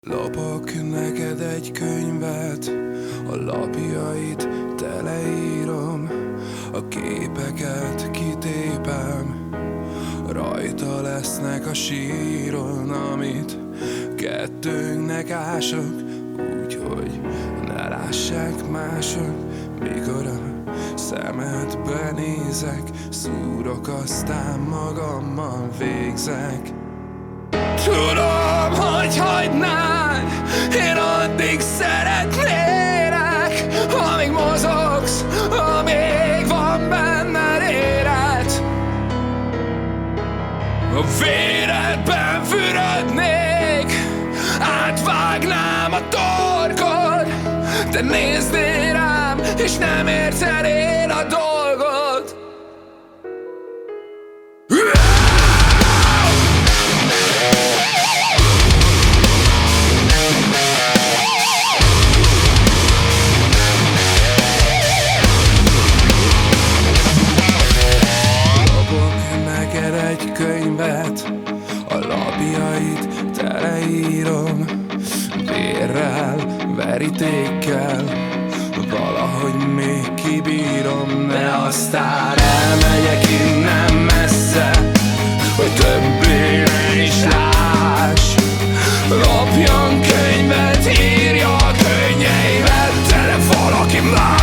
Lopok neked egy könyvet, a lapjait teleírom, a képeket kitépem, rajta lesznek a síron, amit kettőnknek ások, úgyhogy ne lássák mások. Mikor a szemedbe nézek, szúrok, aztán magammal végzek. Tudom, hogy hagynád, én addig szeretnélek, amíg mozogsz, amíg van benned élet. A véredben fürödnék, átvágnám a torkod, te néznél rám, és nem értenél a dolgot. Egy könyvet, a lapjait teleírom, vérrel, verítékkel, valahogy még kibírom, de aztán elmegyek innen messze, hogy többé ne is láss. Lopjon könyvet, írja a könnyeimet, tele valaki más.